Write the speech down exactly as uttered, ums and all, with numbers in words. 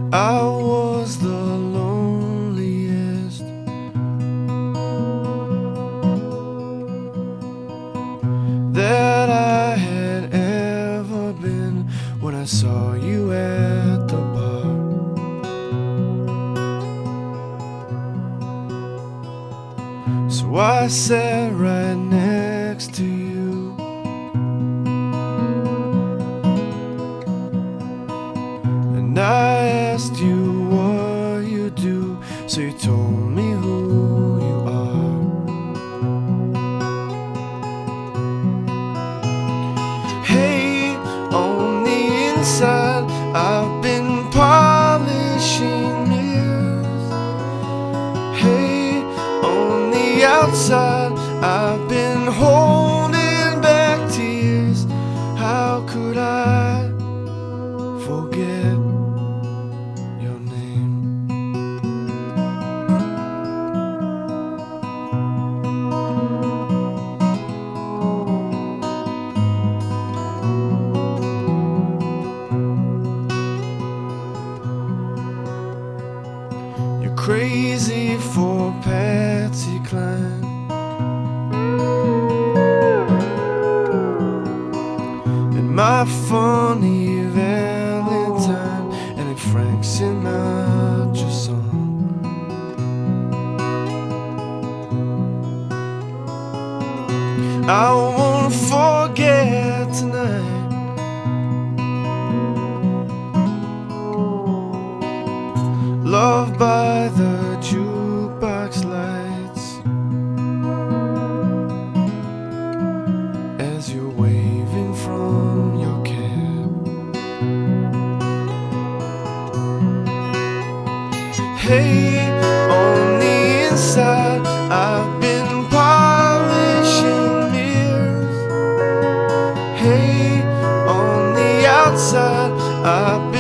I was the loneliest. That I had ever been when I saw you at the bar. So I sat right next to you, and I asked you what you do, so you told me who you are. Hey, on the inside, I've been polishing mirrors. Hey, on the outside, I've been holding back tears. How could I forget your name? You're crazy for Patsy Cline, and my funny Valentine, and a Frank Sinatra song. I won't forget tonight. Loved by the jukebox lights, as you're waving from your cab. Hey, on the inside, I've been polishing mirrors. Hey, on the outside, I've been